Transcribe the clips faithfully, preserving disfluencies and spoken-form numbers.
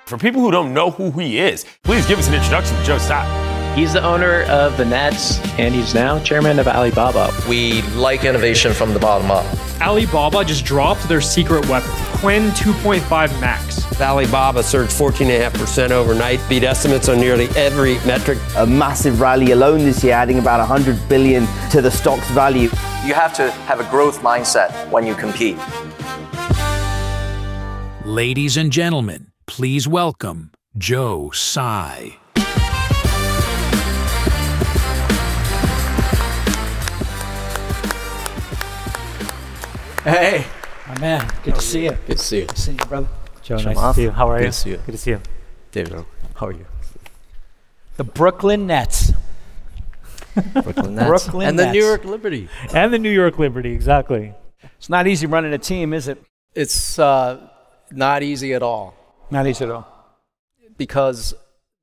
For people who don't know who he is, please give us an introduction to Joe Tsai. He's the owner of the Nets, and he's now chairman of Alibaba. We like innovation from the bottom up. Alibaba just dropped their secret weapon, Qwen two point five Max. Alibaba surged fourteen point five percent overnight, beat estimates on nearly every metric. A massive rally alone this year, adding about one hundred billion dollars to the stock's value. You have to have a growth mindset when you compete. Ladies and gentlemen, please welcome Joe Tsai. Hey, my man, good to see you. Good to see you. Good to see you, brother. Joe, Shamath. nice to see you. How are Good you? to see you. Good to see you. David, how are you? The Brooklyn Nets. Brooklyn Nets. Brooklyn and the Nets. New York Liberty. And the New York Liberty, exactly. It's not easy running a team, is it? It's uh, not easy at all. Not easy at all. Because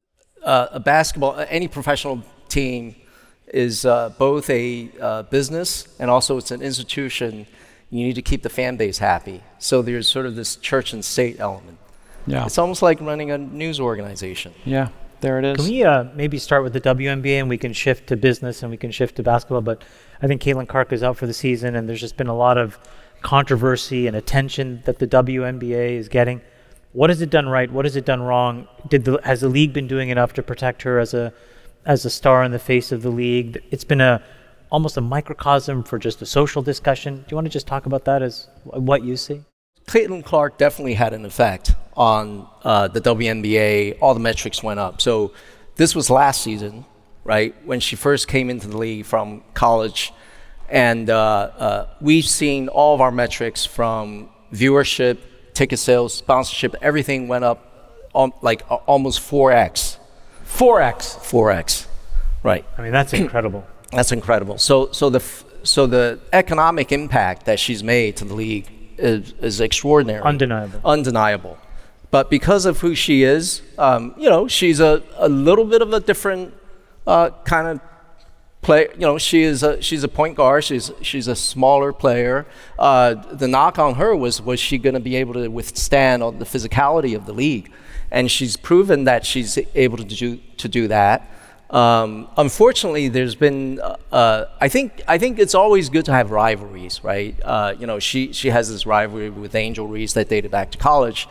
uh, a basketball, any professional team is uh, both a uh, business and also it's an institution. You need to keep the fan base happy. So there's sort of this church and state element. Yeah. It's almost like running a news organization. Yeah, there it is. Can we uh, maybe start with the W N B A and we can shift to business and we can shift to basketball? But I think Caitlin Clark is out for the season and there's just been a lot of controversy and attention that the W N B A is getting. What has it done right? What has it done wrong? Did the, has the league been doing enough to protect her as a as a star in the face of the league? It's been a almost a microcosm for just a social discussion. Do you want to just talk about that as what you see? Caitlin Clark definitely had an effect on uh, the W N B A. All the metrics went up. So this was last season, right, when she first came into the league from college. And uh, uh, we've seen all of our metrics from viewership, ticket sales, sponsorship, everything went up um, like uh, almost four X. four X. four X, right. I mean, that's incredible. That's incredible. So, so the f- so the economic impact that she's made to the league is, is extraordinary, Undeniable. undeniable. But because of who she is, um, you know, she's a, a little bit of a different uh, kind of player. You know, she is a she's a point guard. She's she's a smaller player. Uh, the knock on her was was she going to be able to withstand all the physicality of the league, and she's proven that she's able to do to do that. Um, unfortunately, there's been. Uh, uh, I think. I think it's always good to have rivalries, right? Uh, you know, she she has this rivalry with Angel Reese that dated back to college,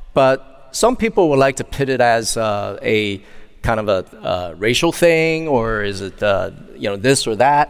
but some people would like to pit it as uh, a kind of a uh, racial thing, or is it uh, you know this or that?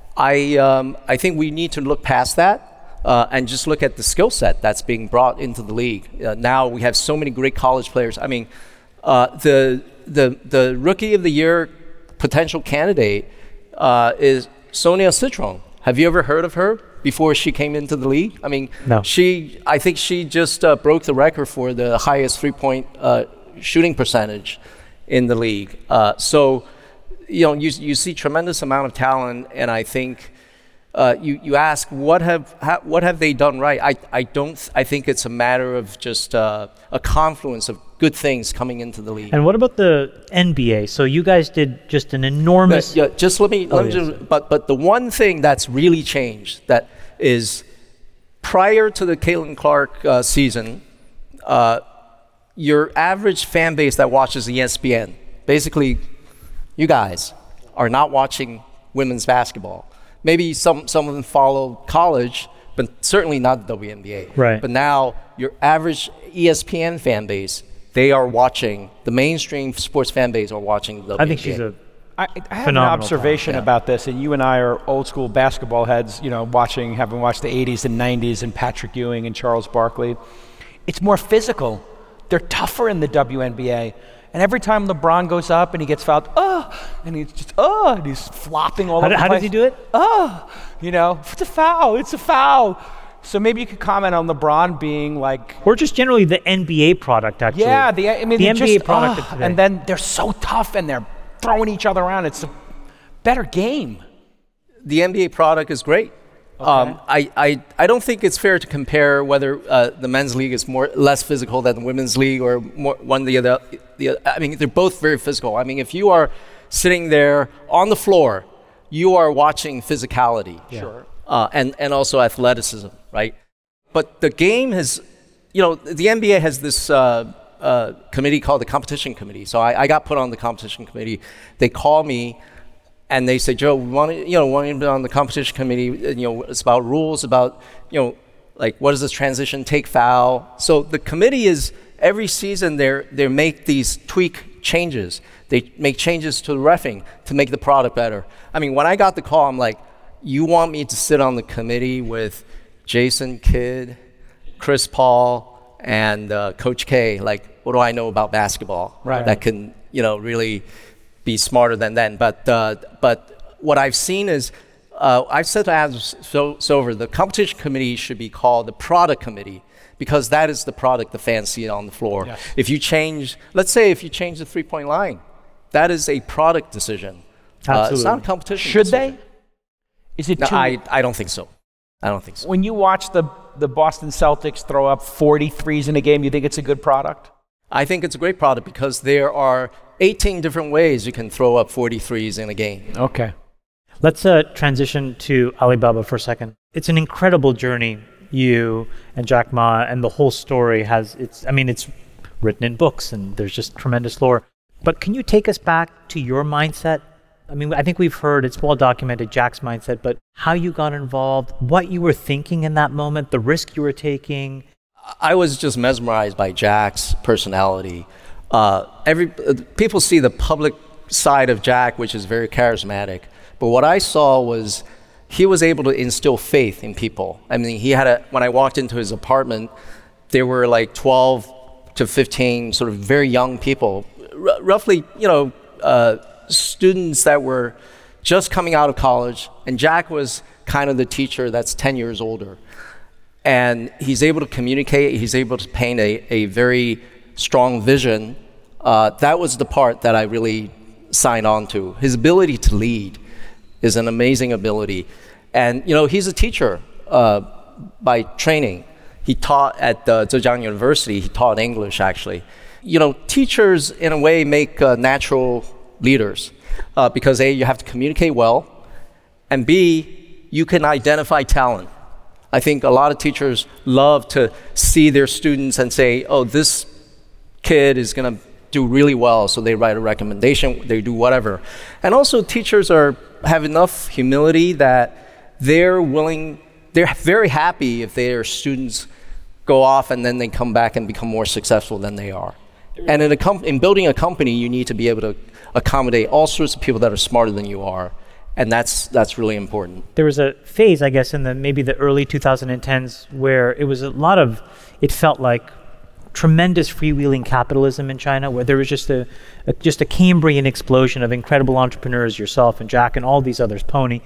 I um, I think we need to look past that uh, and just look at the skill set that's being brought into the league. Uh, now we have so many great college players. I mean, uh, the the the rookie of the year potential candidate uh, is Sonia Citron. Have you ever heard of her before she came into the league? I mean, No. she I think she just uh, broke the record for the highest three-point uh, shooting percentage in the league. Uh, so, you know, you you see tremendous amount of talent, and I think uh, you you ask what have ha, what have they done right? I I don't th- I think it's a matter of just uh, a confluence of good things coming into the league. And what about the N B A? So you guys did just an enormous... But, yeah, just let me. Oh, let me yes. just, but but the one thing that's really changed that is prior to the Caitlin Clark uh, season, uh, your average fan base that watches E S P N, basically, you guys are not watching women's basketball. Maybe some some of them follow college, but certainly not the W N B A. Right. But now your average E S P N fan base, they are watching, the mainstream sports fan base are watching the W N B A. I think she's a... I, I have Phenomenal an observation talent, yeah. about this, and you and I are old school basketball heads, you know, watching, having watched the eighties and nineties and Patrick Ewing and Charles Barkley. It's more physical. They're tougher in the W N B A. And every time LeBron goes up and he gets fouled, oh, and he's just, oh, and he's flopping all How, over d- the how place. does he do it? Oh, you know, it's a foul, it's a foul. So maybe you could comment on LeBron being like, Or just generally the N B A product, actually. yeah, the I mean, the they're N B A just, product oh, of today. and then they're so tough and they're throwing each other around. It's a better game. The N B A product is great. Okay. Um, I, I, I don't think it's fair to compare whether uh, the men's league is more less physical than the women's league or more one the other. The, I mean, they're both very physical. I mean, if you are sitting there on the floor, you are watching physicality, Yeah. Sure. uh, and and also athleticism, right? But the game has, you know, the N B A has this uh, a committee called the competition committee. So I, I got put on the competition committee. They called me and they said, Joe, we want to, you know, want to be on the competition committee. You know, it's about rules, about, you know, like what does this transition take foul. So the committee is, every season they they make these tweak changes. They make changes to the reffing to make the product better. I mean, when I got the call, I'm like, you want me to sit on the committee with Jason Kidd, Chris Paul, and uh, Coach K? Like, what do I know about basketball? Right. That can, you know, really be smarter than them. But uh, but what I've seen is, uh, I've said to Adam Silver, the competition committee should be called the product committee, because that is the product the fans see on the floor. Yes. If you change, let's say if you change the three-point line, that is a product decision. Uh, it's not a competition Should decision. they? Is it No, too? I, I don't think so. I don't think so. When you watch the, the Boston Celtics throw up forty threes in a game, you think it's a good product? I think it's a great product because there are eighteen different ways you can throw up forty threes in a game. Okay. Let's uh, transition to Alibaba for a second. It's an incredible journey. You and Jack Ma and the whole story has, it's, I mean, it's written in books and there's just tremendous lore. But can you take us back to your mindset? I mean, I think we've heard, it's well documented, Jack's mindset, but how you got involved, what you were thinking in that moment, the risk you were taking. I was just mesmerized by Jack's personality. Uh, every uh, people see the public side of Jack, which is very charismatic. But what I saw was he was able to instill faith in people. I mean, he had a, when I walked into his apartment, there were like twelve to fifteen sort of very young people, r- roughly, you know, uh, students that were just coming out of college. And Jack was kind of the teacher that's ten years older. And he's able to communicate, he's able to paint a, a very strong vision. Uh, that was the part that I really signed on to. His ability to lead is an amazing ability. And, you know, he's a teacher uh, by training. He taught at uh, Zhejiang University. He taught English, actually. You know, teachers, in a way, make uh, natural leaders uh, because, A, you have to communicate well, and B, you can identify talent. I think a lot of teachers love to see their students and say, oh, this kid is going to do really well, so they write a recommendation, they do whatever. And also teachers are have enough humility that they're willing, they're very happy if their students go off and then they come back and become more successful than they are. And in, a com- in building a company, you need to be able to accommodate all sorts of people that are smarter than you are. And that's that's really important. There was a phase, I guess, in the maybe the early twenty tens where it was a lot of, it felt like tremendous freewheeling capitalism in China, where there was just a, a just a Cambrian explosion of incredible entrepreneurs, yourself and Jack and all these others, Pony.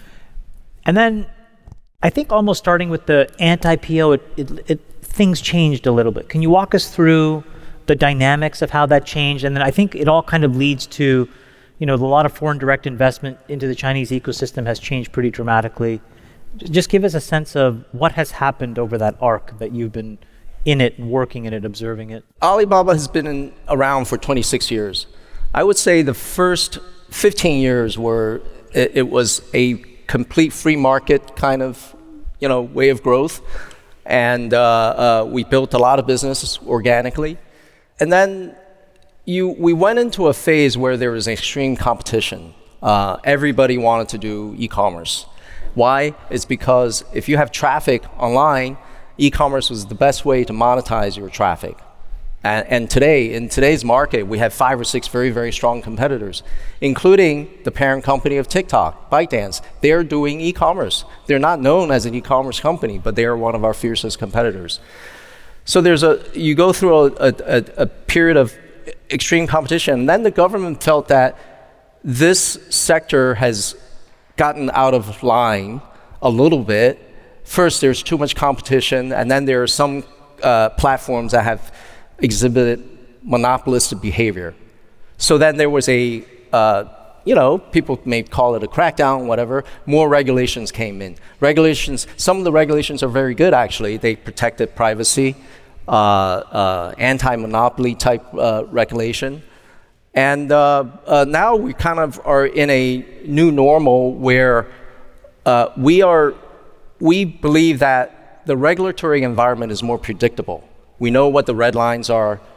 And then I think almost starting with the anti-P O, it, it, it, things changed a little bit. Can you walk us through the dynamics of how that changed? And then I think it all kind of leads to, you know, a lot of foreign direct investment into the Chinese ecosystem has changed pretty dramatically. Just give us a sense of what has happened over that arc that you've been in it and working in it, observing it. Alibaba has been in, around for twenty-six years. I would say the first fifteen years were, it, it was a complete free market kind of, you know, way of growth. And uh, uh, we built a lot of businesses organically. And then you, we went into a phase where there was extreme competition. Uh, everybody wanted to do e-commerce. Why? It's because if you have traffic online, e-commerce was the best way to monetize your traffic. And, and today, in today's market, we have five or six very, very strong competitors, including the parent company of TikTok, ByteDance. They're doing e-commerce. They're not known as an e-commerce company, but they are one of our fiercest competitors. So there's a, you go through a, a, a period of extreme competition, and then the government felt that this sector has gotten out of line a little bit. First, there's too much competition, and then there are some uh, platforms that have exhibited monopolistic behavior. So then there was a, uh, you know, people may call it a crackdown, whatever. More regulations came in. Regulations, some of the regulations are very good, actually. They protected privacy, uh, uh, anti-monopoly type uh, regulation. And uh, uh, now we kind of are in a new normal where uh, we are, we believe that the regulatory environment is more predictable. We know what the red lines are.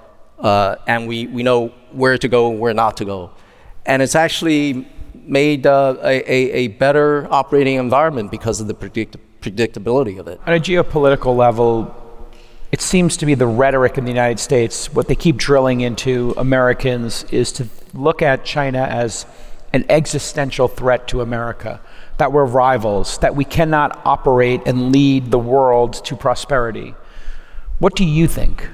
uh, and we, we know where to go and where not to go. And it's actually made uh, a, a, a better operating environment because of the predict- predictability of it. On a geopolitical level, it seems to be the rhetoric in the United States, what they keep drilling into Americans is to look at China as an existential threat to America, that we're rivals, that we cannot operate and lead the world to prosperity. What do you think?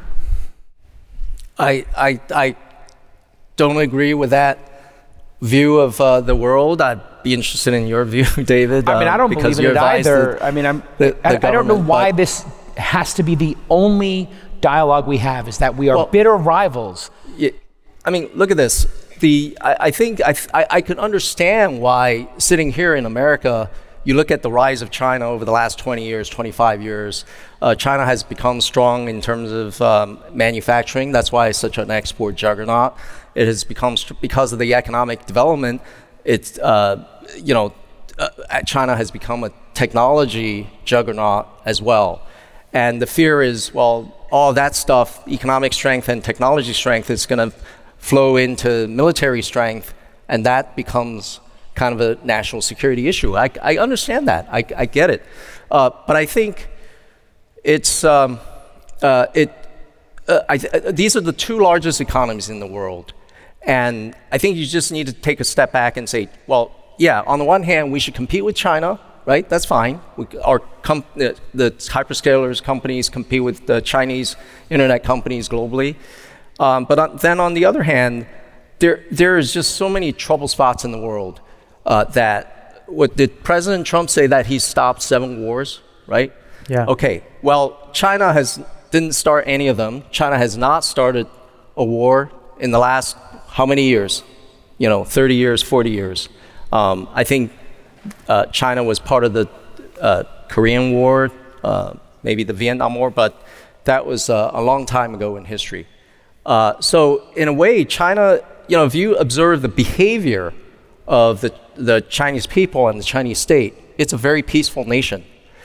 I, I, I don't agree with that view of uh, the world. I'd be interested in your view, David. I mean, uh, I don't believe in it either. The, I mean, I'm, the, the I, I don't know why but, this has to be the only dialogue we have, is that we are well, bitter rivals. Yeah, I mean, look at this. The I, I think I, I, I can understand why sitting here in America, you look at the rise of China over the last twenty years, twenty-five years. Uh, China has become strong in terms of um, manufacturing. That's why it's such an export juggernaut. It has become, because of the economic development, it's, uh, you know, uh, China has become a technology juggernaut as well. And the fear is, well, all that stuff, economic strength and technology strength, is going to flow into military strength, and that becomes kind of a national security issue. I, I understand that. I, I get it. Uh, but I think it's um, uh, it. Uh, I th- these are the two largest economies in the world, and I think you just need to take a step back and say, well, yeah, on the one hand, we should compete with China, right? That's fine. We, our com- the, the hyperscalers companies compete with the Chinese internet companies globally. Um, but on, then on the other hand, there there is just so many trouble spots in the world uh, that, what did President Trump say that he stopped seven wars, right? Yeah. Okay, well, China has didn't start any of them. China has not started a war in the last how many years? You know, thirty years, forty years. Um, I think uh, China was part of the uh, Korean War, uh, maybe the Vietnam War, but that was uh, a long time ago in history. Uh, so in a way, China, you know, if you observe the behavior of the, the Chinese people and the Chinese state, it's a very peaceful nation.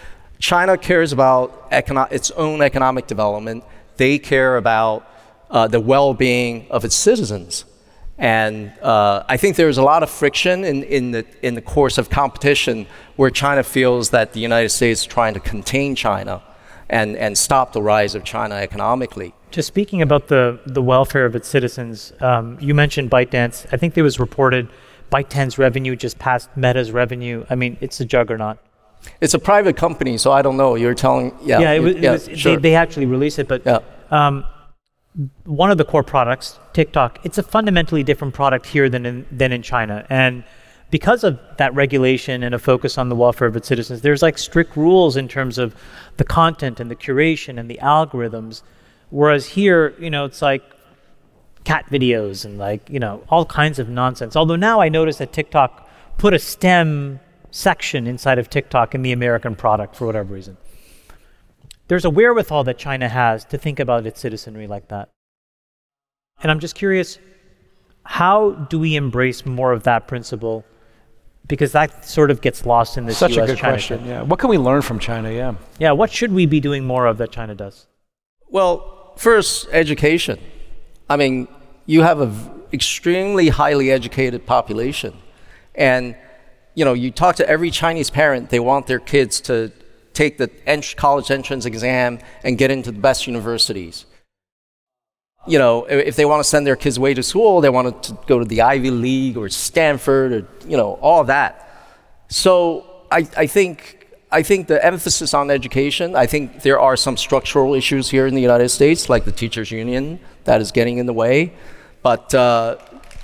China cares about econo- its own economic development. They care about uh, the well-being of its citizens. And uh, I think there's a lot of friction in, in, the, in the course of competition where China feels that the United States is trying to contain China and, and stop the rise of China economically. Just speaking about the, the welfare of its citizens, um, you mentioned ByteDance. I think there was reported ByteDance revenue just passed Meta's revenue. I mean, it's a juggernaut. It's a private company, so I don't know. You're telling, yeah. Yeah, it was, yeah, it was, sure. they, they actually released it, but yeah. um, one of the core products, TikTok, it's a fundamentally different product here than in, than in China. And because of that regulation and a focus on the welfare of its citizens, there's like strict rules in terms of the content and the curation and the algorithms. Whereas here, you know, it's like cat videos and like, you know, all kinds of nonsense. Although now I notice that TikTok put a STEM section inside of TikTok in the American product for whatever reason. There's a wherewithal that China has to think about its citizenry like that. And I'm just curious, how do we embrace more of that principle? Because that sort of gets lost in this Such U S a good China question, thing. yeah. What can we learn from China, yeah? Yeah, what should we be doing more of that China does? Well, first, education. I mean, you have an v- extremely highly educated population. And, you know, you talk to every Chinese parent, they want their kids to take the ent- college entrance exam and get into the best universities. You know, if they want to send their kids away to school, they want to go to the Ivy League or Stanford or, you know, all that. So I, I think I think the emphasis on education, I think there are some structural issues here in the United States, like the teachers union, that is getting in the way. But uh,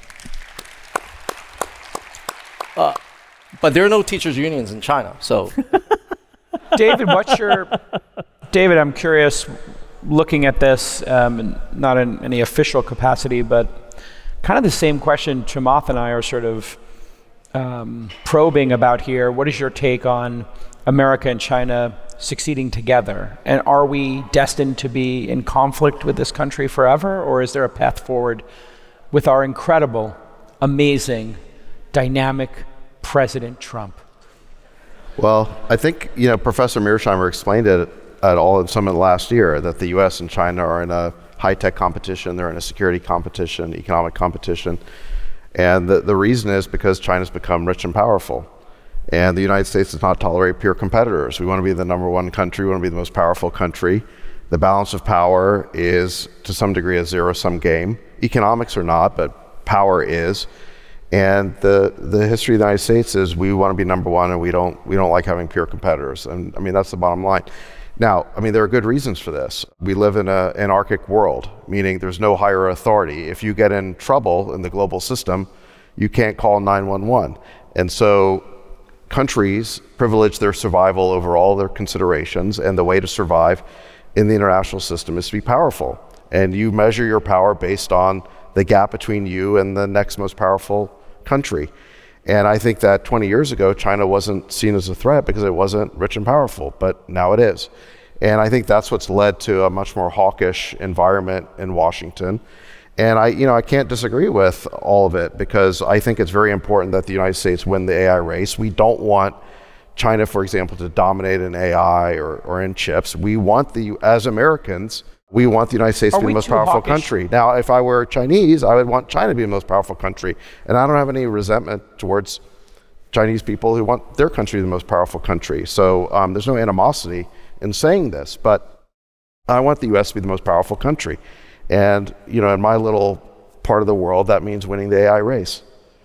uh, but there are no teachers unions in China, so. David, what's your, David, I'm curious, looking at this, um, not in any official capacity, but kind of the same question Chamath and I are sort of um, probing about here. What is your take on America and China succeeding together? And are we destined to be in conflict with this country forever? Or is there a path forward with our incredible, amazing, dynamic President Trump? Well, I think, you know, Professor Mearsheimer explained it at all of summit last year that the U S and China are in a high-tech competition, they're in a security competition, economic competition. And the, the reason is because China's become rich and powerful. And the United States does not tolerate peer competitors. We want to be the number one country, we want to be the most powerful country. The balance of power is, to some degree, a zero-sum game. Economics are not, but power is. And the the history of the United States is we want to be number one, and we don't we don't like having peer competitors. And I mean, that's the bottom line. Now, I mean, there are good reasons for this. We live in an anarchic world, meaning there's no higher authority. If you get in trouble in the global system, you can't call nine one one. And so countries privilege their survival over all their considerations, and the way to survive in the international system is to be powerful. And you measure your power based on the gap between you and the next most powerful country. And I think that twenty years ago, China wasn't seen as a threat because it wasn't rich and powerful, but now it is. And I think that's what's led to a much more hawkish environment in Washington. And I, you know, I can't disagree with all of it, because I think it's very important that the United States win the A I race. We don't want China, for example, to dominate in A I or, or in chips. We want the, as Americans, we want the United States to be the most powerful country. Now, if I were Chinese, I would want China to be the most powerful country. And I don't have any resentment towards Chinese people who want their country to be the most powerful country. So um, there's no animosity in saying this, but I want the U S to be the most powerful country. And, you know, in my little part of the world, that means winning the A I race.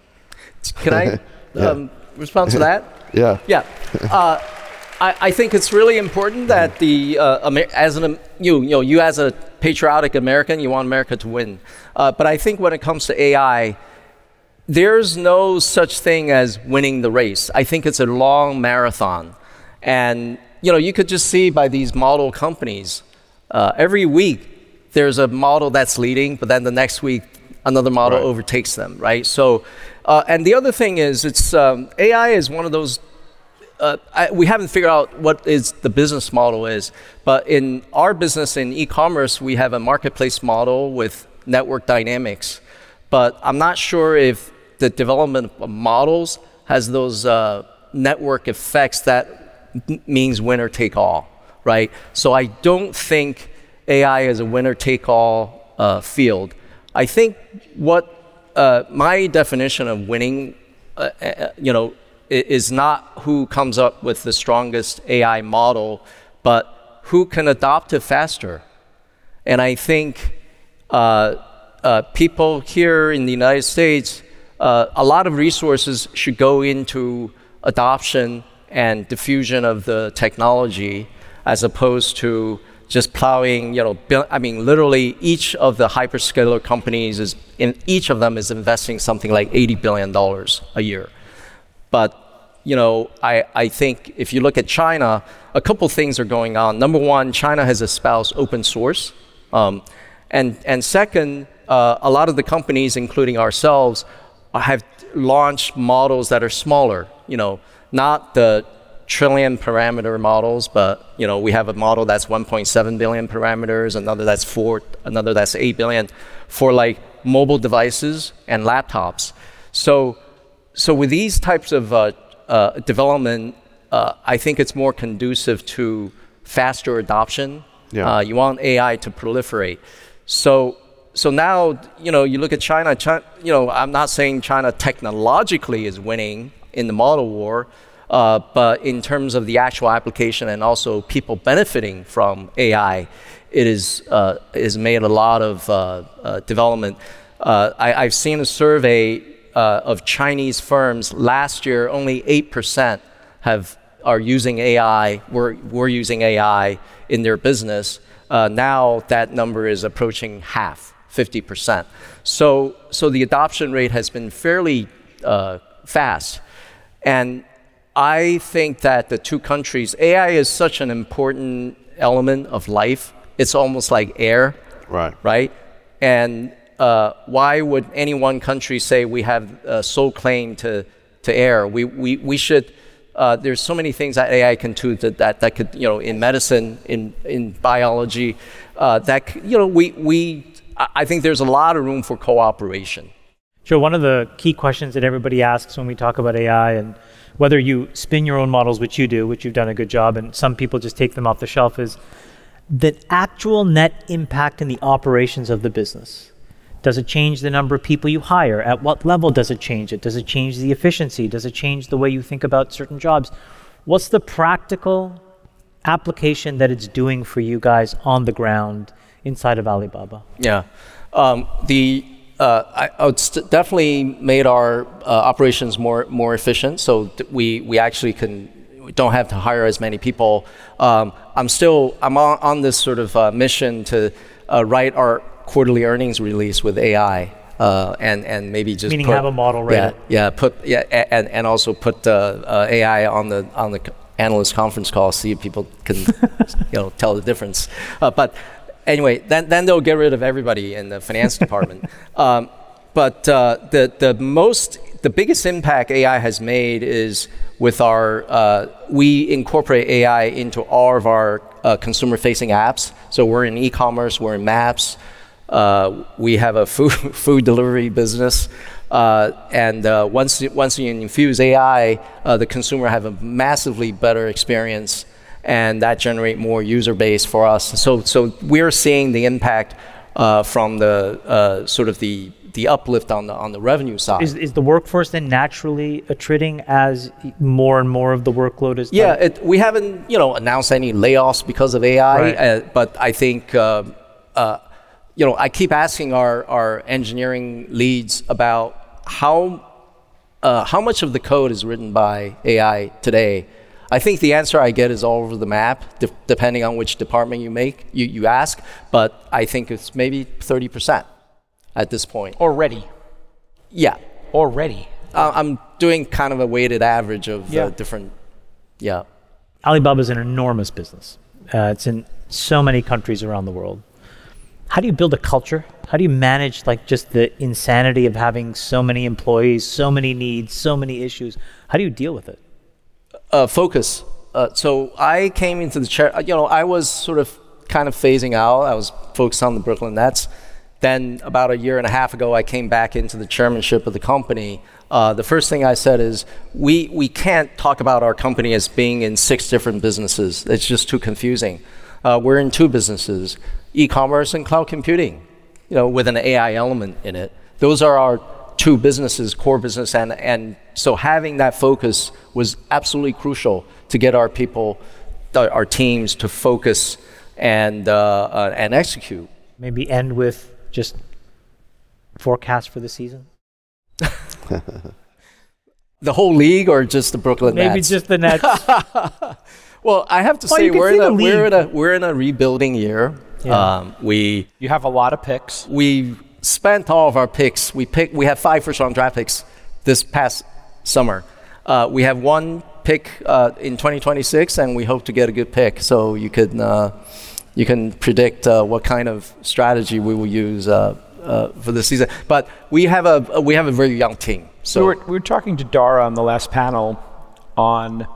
Can I yeah. um, respond to that? Yeah. Yeah. Uh, I, I think it's really important that the uh, Amer- as an you you know you as a patriotic American, you want America to win. Uh, but I think when it comes to A I, there's no such thing as winning the race. I think it's a long marathon, and you know you could just see by these model companies, uh, every week there's a model that's leading, but then the next week another model right. overtakes them, right? So, uh, and the other thing is, it's um, A I is one of those. Uh, I, we haven't figured out what is the business model is, but in our business in e-commerce, we have a marketplace model with network dynamics. But I'm not sure if the development of models has those uh, network effects that m- means winner take all, right? So I don't think A I is a winner take all uh, field. I think what uh, my definition of winning, uh, uh, you know, is not who comes up with the strongest A I model, but who can adopt it faster. And I think uh, uh, people here in the United States, uh, a lot of resources should go into adoption and diffusion of the technology, as opposed to just plowing, you know, bil- I mean, literally each of the hyperscaler companies is, in each of them is investing something like eighty billion dollars a year. But, you know, I, I think if you look at China, a couple things are going on. Number one, China has espoused open source. Um, and, and second, uh, a lot of the companies, including ourselves, have launched models that are smaller, you know, not the trillion parameter models, but, you know, we have a model that's one point seven billion parameters, another that's four, another that's eight billion for like mobile devices and laptops. So, So with these types of uh, uh, development, uh, I think it's more conducive to faster adoption. Yeah. Uh, you want A I to proliferate. So, so now, you know, you look at China, China, you know, I'm not saying China technologically is winning in the model war, uh, but in terms of the actual application and also people benefiting from A I, it is uh, is made a lot of uh, uh, development. Uh, I, I've seen a survey Uh, of Chinese firms last year. Only eight percent have are using A I. Were were using A I in their business. Uh, now that number is approaching half, fifty percent. So so the adoption rate has been fairly uh, fast, and I think that the two countries, A I is such an important element of life. It's almost like air, right? Right, and Uh, why would any one country say we have uh, sole claim to, to air? We, we, we should, uh, there's so many things that A I can do that, that, that could, you know, in medicine, in, in biology, uh, that, you know, we, we, I think there's a lot of room for cooperation. Joe, one of the key questions that everybody asks when we talk about A I, and whether you spin your own models, which you do, which you've done a good job, and some people just take them off the shelf, is the actual net impact in the operations of the business. Does it change the number of people you hire? At what level does it change it? Does it change the efficiency? Does it change the way you think about certain jobs? What's the practical application that it's doing for you guys on the ground inside of Alibaba? Yeah. Um, the uh, I, I would st- definitely made our uh, operations more more efficient. So th- we we actually can we don't have to hire as many people. Um, I'm still I'm on, on this sort of uh, mission to uh, write our quarterly earnings release with A I. Uh, and and maybe just meaning put, have a model ready. Yeah, yeah. Put yeah, and and also put uh, uh, A I on the on the analyst conference call. See if people can you know tell the difference. Uh, but anyway, then then they'll get rid of everybody in the finance department. Um, but uh, the the most the biggest impact A I has made is with our uh, we incorporate A I into all of our uh, consumer-facing apps. So we're in e-commerce, we're in Maps. Uh, we have a food food delivery business, uh, and uh, once you, once you infuse A I, uh, the consumer have a massively better experience, and that generate more user base for us. So so we're seeing the impact uh, from the uh, sort of the the uplift on the on the revenue side. Is is the workforce then naturally attriting as more and more of the workload is? Yeah, it, we haven't you know announced any layoffs because of A I, Right. uh, but I think. Uh, uh, You know, I keep asking our, our engineering leads about how uh, how much of the code is written by A I today. I think the answer I get is all over the map, de- depending on which department you make you, you ask. But I think it's maybe thirty percent at this point. Already. Yeah. Already. Uh, I'm doing kind of a weighted average of Yeah. uh, different. Yeah. Alibaba is an enormous business. Uh, it's in so many countries around the world. How do you build a culture? How do you manage like just the insanity of having so many employees, so many needs, so many issues? How do you deal with it? Uh, focus. Uh, so I came into the chair, you know, I was sort of kind of phasing out. I was focused on the Brooklyn Nets. Then about a year and a half ago, I came back into the chairmanship of the company. Uh, the first thing I said is, we, we can't talk about our company as being in six different businesses. It's just too confusing. Uh, we're in two businesses, e-commerce and cloud computing, you know, with an A I element in it. Those are our two businesses, core business, and, and so having that focus was absolutely crucial to get our people, our teams to focus and, uh, uh, and execute. Maybe end with just forecast for the season? The whole league or just the Brooklyn Nets? Maybe just the Nets. Well, I have to well, say we're in, a, we're we're in a we're in a rebuilding year. Yeah. Um, we You have a lot of picks. we spent all of our picks. We pick we have five first round draft picks this past summer. Uh, we have one pick uh, in twenty twenty-six, and we hope to get a good pick. So you can uh, you can predict uh, what kind of strategy we will use uh, uh, for this season. But we have a we have a very young team. So we were, we were talking to Dara on the last panel on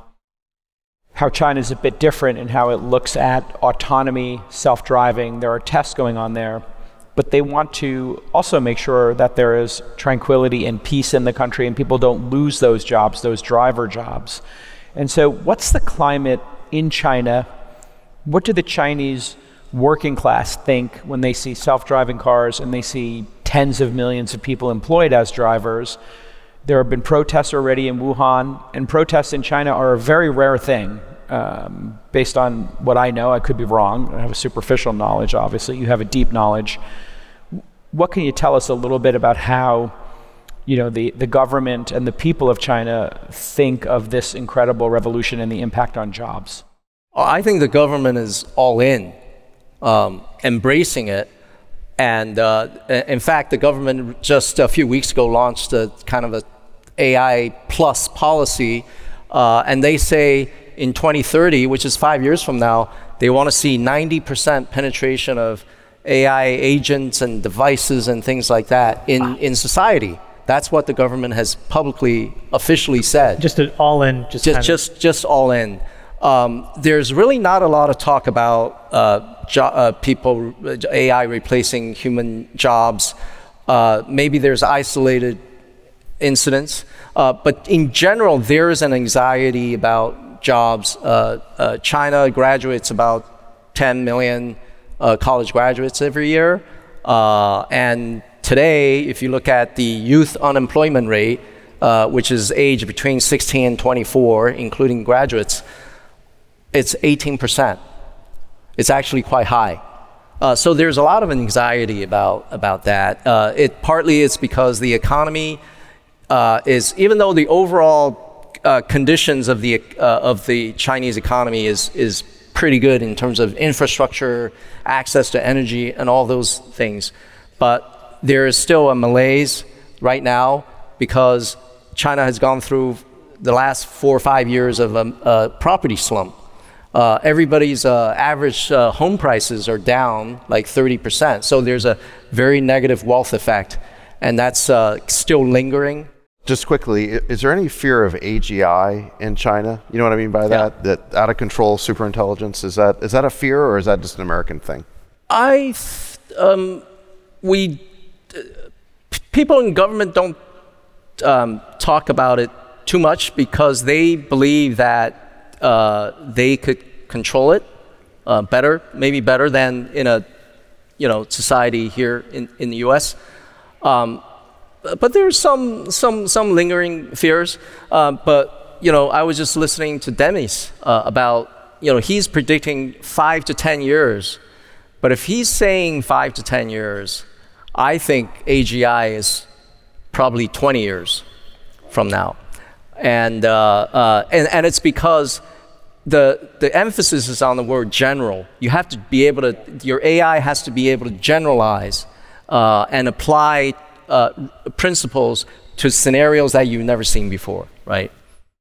how China is a bit different in how it looks at autonomy, self-driving. There are tests going on there, but they want to also make sure that there is tranquility and peace in the country and people don't lose those jobs, those driver jobs. And so what's the climate in China? What do the Chinese working class think when they see self-driving cars and they see tens of millions of people employed as drivers? There have been protests already in Wuhan, and protests in China are a very rare thing. Um, based on what I know, I could be wrong. I have a superficial knowledge, obviously. You have a deep knowledge. What can you tell us a little bit about how, you know, the, the government and the people of China think of this incredible revolution and the impact on jobs? I think the government is all in, um, embracing it. And uh, in fact, the government just a few weeks ago launched a kind of a A I plus policy, uh, and they say in twenty thirty, which is five years from now, they want to see ninety percent penetration of A I agents and devices and things like that in, in society. That's what the government has publicly, officially said. Just an all in, just just kind just, of just all in. Um, there's really not a lot of talk about uh, jo- uh, people, A I replacing human jobs. Uh, maybe there's isolated incidents, uh, but in general, there is an anxiety about jobs. Uh, uh, China graduates about ten million uh, college graduates every year. Uh, and today, if you look at the youth unemployment rate, uh, which is age between sixteen and twenty-four, including graduates, it's eighteen percent. It's actually quite high. Uh, so there's a lot of anxiety about, about that. Uh, it partly it's because the economy uh, is, even though the overall uh, conditions of the uh, of the Chinese economy is is pretty good in terms of infrastructure, access to energy, and all those things, but there is still a malaise right now because China has gone through the last four or five years of a, a property slump. Uh, everybody's uh, average uh, home prices are down like thirty percent. So there's a very negative wealth effect, and that's uh, still lingering. Just quickly, is there any fear of A G I in China? You know what I mean by that? Yeah. That out of control superintelligence, is that is that a fear or is that just an American thing? I, um, we, uh, people in government don't um, talk about it too much because they believe that Uh, they could control it uh, better, maybe better than in a, you know, society here in, in the U S. Um, but there's some some some lingering fears. Uh, but you know, I was just listening to Demis uh, about, you know, he's predicting five to ten years. But if he's saying five to ten years, I think A G I is probably twenty years from now. And, uh, uh, and and it's because the the emphasis is on the word general. You have to be able to, your A I has to be able to generalize uh, and apply uh, principles to scenarios that you've never seen before, right?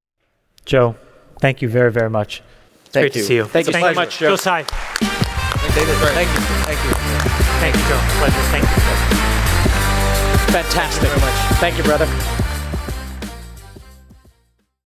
Joe, thank you very, very much. It's thank great you. to see you. Thank you so much, Joe. Joe Tsai. David, thank you. Thank you. Thank you, Joe. Pleasure. Thank you. Fantastic. Thank you very much. Thank you, brother.